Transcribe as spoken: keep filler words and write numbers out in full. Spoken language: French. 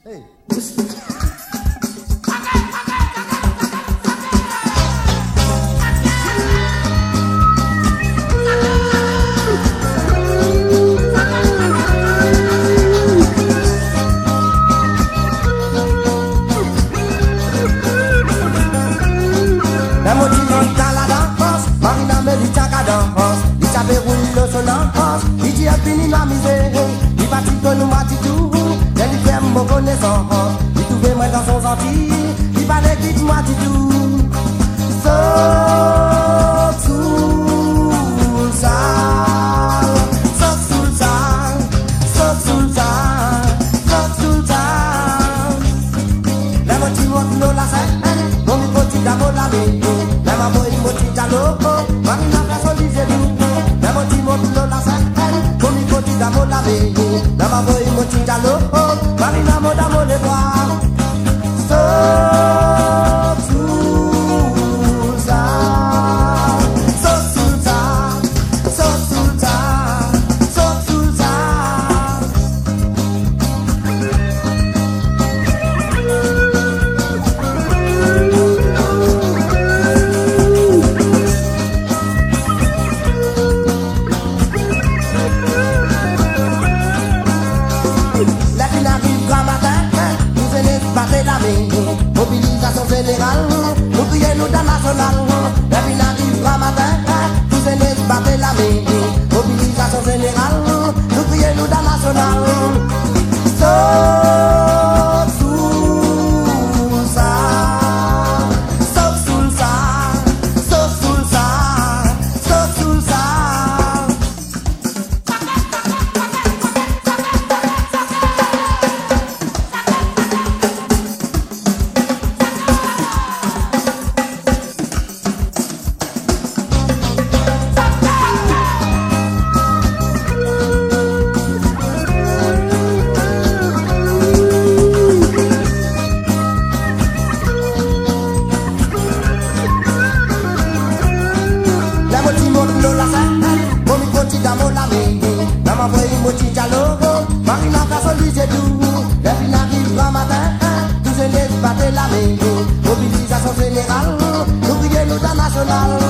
Hey. La moitié dans la danse, Marina me dit qu'à danse, il savait rouler le son danse, il dit à fini ma misère, il va tout nous m'a dit tout, il fait mon connaissance, il trouvait moi dans son senti, il va les quitter moi dit tout, sauf sous ça, sauf sous ça, sauf sous ça, sauf sous ça, la moitié monte nous la scène, mon micro dit d'abord la vie. La maman est motivée à l'eau, Marina fait son disé nous. La motivée motivée à la scène, pour m'y motiver à mon laver. La maman est motivée à l'eau, Marina m'a donné mon devoir. Sauf sous ça, sauf sous ça, sauf sous ça, sauf sous ça. Mobilisation générale, nous crions nous dans national. La ville arrive à matin, tous les nez battent la main. Mobilisation générale, nous crions nous dans national. Sauf sous ça, sauf sous ça, sauf sous ça, sauf sous ça. Marina fait son disé tout, la ville arrive à matin, tous les nez battent la main. Mobilisation générale, nous crions nous dans national.